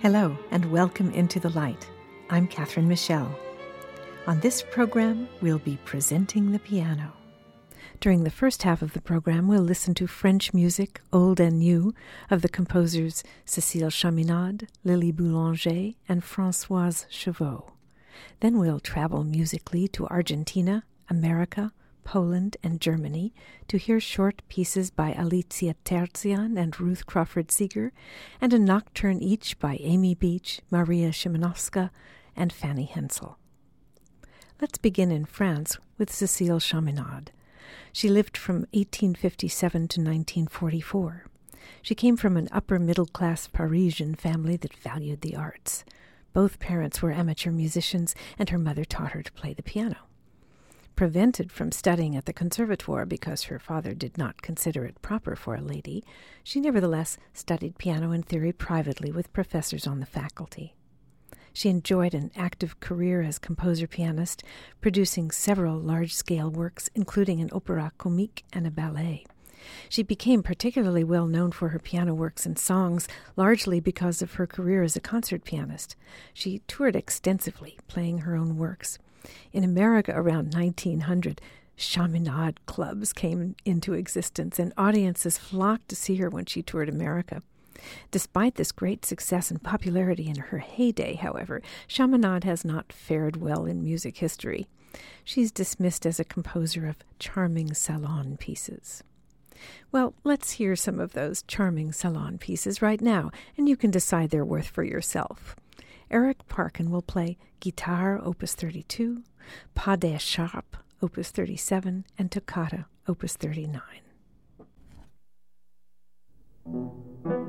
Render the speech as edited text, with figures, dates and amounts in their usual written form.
Hello, and welcome into the light. I'm Catherine Michelle. On this program, we'll be presenting the piano. During the first half of the program, we'll listen to French music, old and new, of the composers Cécile Chaminade, Lily Boulanger, and Françoise Chevaux. Then we'll travel musically to Argentina, America, Poland, and Germany to hear short pieces by Alicia Terzian and Ruth Crawford Seeger, and a nocturne each by Amy Beach, Maria Szymanowska, and Fanny Hensel. Let's begin in France with Cécile Chaminade. She lived from 1857 to 1944. She came from an upper-middle-class Parisian family that valued the arts. Both parents were amateur musicians, and her mother taught her to play the piano. Prevented from studying at the Conservatoire because her father did not consider it proper for a lady, she nevertheless studied piano and theory privately with professors on the faculty. She enjoyed an active career as composer-pianist, producing several large-scale works, including an opéra comique and a ballet. She became particularly well known for her piano works and songs, largely because of her career as a concert pianist. She toured extensively, playing her own works. In America around 1900, Chaminade clubs came into existence, and audiences flocked to see her when she toured America. Despite this great success and popularity in her heyday, however, Chaminade has not fared well in music history. She's dismissed as a composer of charming salon pieces. Well, let's hear some of those charming salon pieces right now, and you can decide their worth for yourself. Eric Parkin will play Guitare, Opus 32, Pas d'écharpe, Opus 37, and Toccata, Opus 39.